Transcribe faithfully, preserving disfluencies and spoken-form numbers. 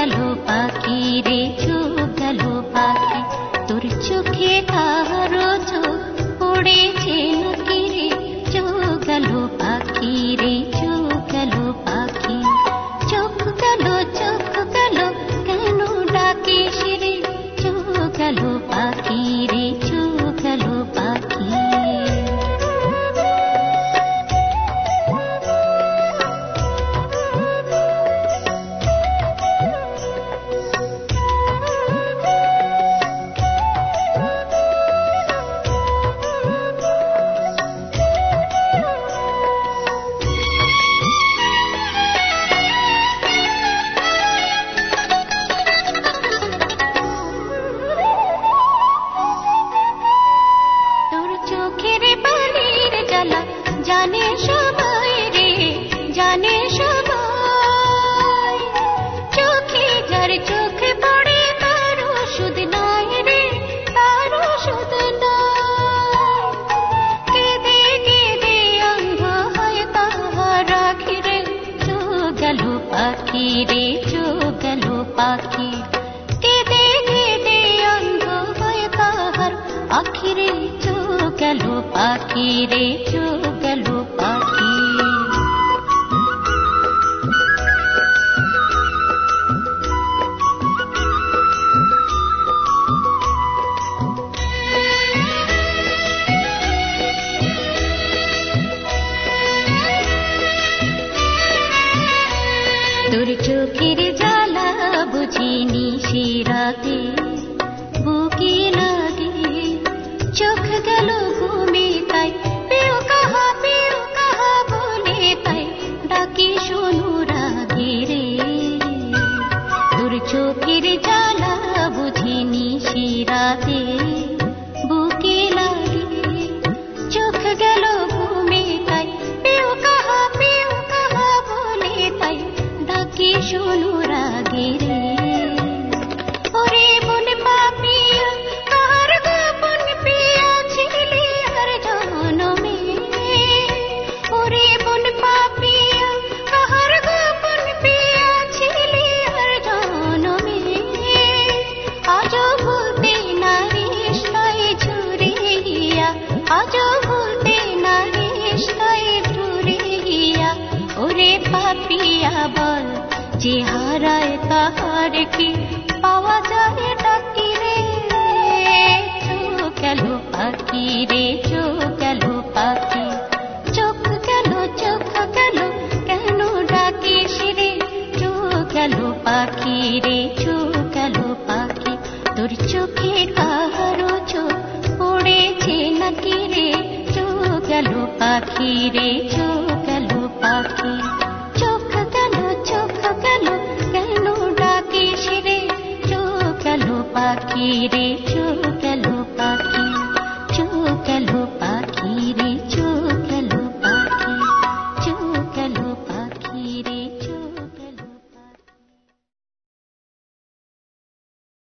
গেল পাখি রে চোখ গেল পাখি, তোর চোখে কারো চোখ পড়েছে নাকি রে, চোখ গেল পাখি রে চোখ গেল পাখি, চোখ গেল চোখ গেল কেন ডাকিস রে, চোখ গেল পাখি রে চোখ গেল পাখি। জানে সবাই রে জানে সবাই, চোখে যার চোখে পড়ে তার ওষুধ নাই রে, তার ওষুধ নাই, কেঁদে কেঁদে অন্ধ হয় তাহার রাখি রে, চোখ গেল পাখি রে চোখ গেল পাখি, কেঁদে কেঁদে অন্ধ হয় তাহার আখি রে, চোখ গেল পাখি রে চোখ গেল পাখি। তোর চোখের জ্বালা বুঝিনি সে রাতে, বুকে লাগে চোখ গেল ঘুমে তাই, পেও কাহা পেও কাহা বলে তাই ডাকি শোনো রাগে রে, তোর চোখের জ্বালা বুঝিনি সে রাতে, বুকে লাগে চোখ গেল ঘুমে তাই, পেও কাহা পেও কাহা বলে তাই ডাকি শোনো রাগে রে, ওরে বন পাপিয়া কার গোপন পিয়া ছিলি আর জনমে, ওরে বন পাপিয়া কার গোপন পিয়া ছিলি আর জনমে, আজও ভুলতে নারী সাই ঝুরিয়া, আজও ভুলতে নারী সাই ঝুরিয়া, ওরে পাপিয়া বল যে হারায় তাহার কি পাওয়া যায় ডাকি রে, চোখ গেল পাখি রে চোখ গেল পাখি, চোখ গেল চোখ গেল কেন ডাকিস রে, চোখ গেল পাখি রে চোখ গেল পাখি, তোর চোখে কারো চোখ পড়েছে নাকি রে, চোখ গেল পাখি রে চোখ গেল পাখি, চোখ গেল চোখ গেল কেন ডাকিস রে, চোখ গেল পাখি রে।